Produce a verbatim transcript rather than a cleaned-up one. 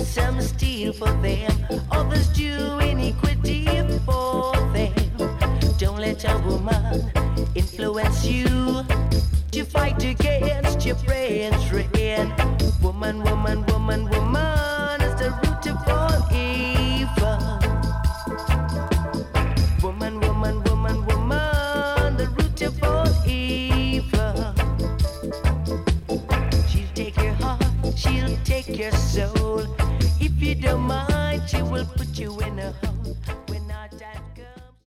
some steal for them, others do iniquity for them. Don't let a woman influence you to fight against your brethren. Woman, woman, woman, woman is the root of all evil. Woman, woman, woman, woman, the root of all evil. She'll take your heart, she'll take your soul. If you don't mind, she will put you in a hole.